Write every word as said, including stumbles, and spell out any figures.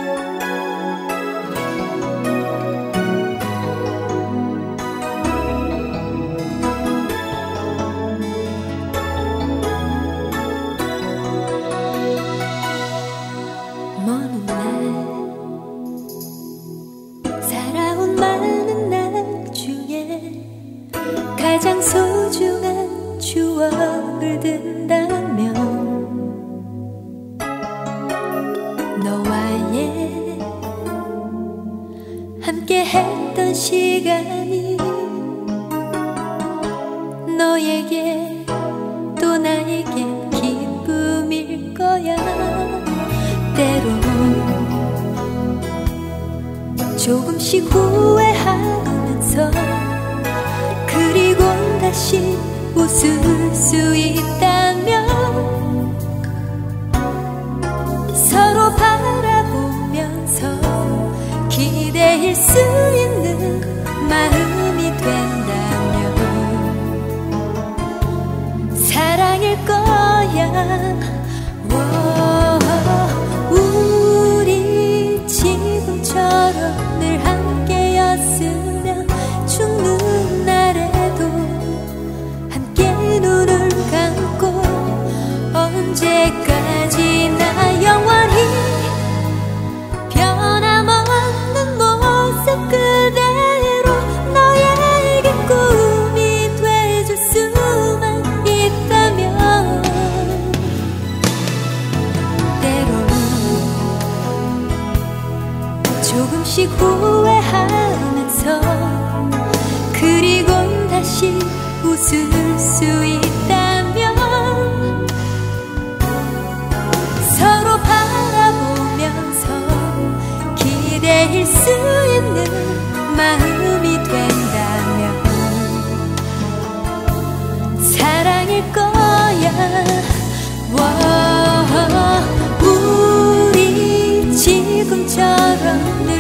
가장 소중한 추억을 든다면 너와의 함께 했던 시간이 너에게 또 나에게 기쁨일 거야. 때론 조금씩 후회하면서 그리고 다시 웃을 수 있다면 서로 바라보면서 기대일 수 있는 마음이 된다면 사랑일 거야. 우리 지금처럼 늘 함께였으면 죽는 날에도 함께 눈을 감고 언제까지나 영원히 변함없는 모습 그대로 너에게 꿈이 돼줄 수만 있다면 때로는 조금씩 후회하면서 그리곤 다시 웃을 수 있다면 서로 바라보면서 기대일 수 있는 마음이 된다면 사랑일 거야. 와, 우리 지금처럼